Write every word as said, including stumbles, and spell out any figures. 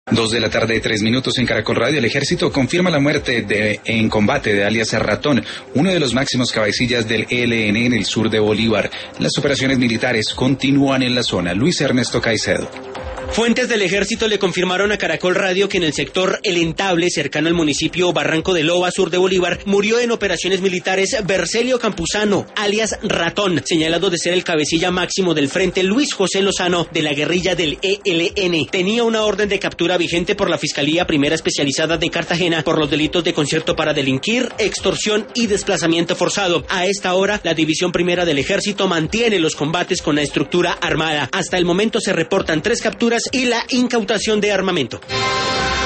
Dos de la tarde, tres minutos en Caracol Radio. El ejército confirma la muerte de, en combate de alias Ratón, uno de los máximos cabecillas del E L N en el sur de Bolívar. Las operaciones militares continúan en la zona. Luis Ernesto Caicedo. Fuentes del ejército le confirmaron a Caracol Radio que en el sector El Entable, cercano al municipio Barranco de Loba, sur de Bolívar, murió en operaciones militares Bercelio Campuzano, alias Ratón, señalado de ser el cabecilla máximo del frente Luis José Lozano de la guerrilla del E L N. Tenía una orden de captura vigente por la Fiscalía Primera Especializada de Cartagena por los delitos de concierto para delinquir, extorsión y desplazamiento forzado. A esta hora, la División Primera del Ejército mantiene los combates con la estructura armada. Hasta el momento se reportan tres capturas y la incautación de armamento.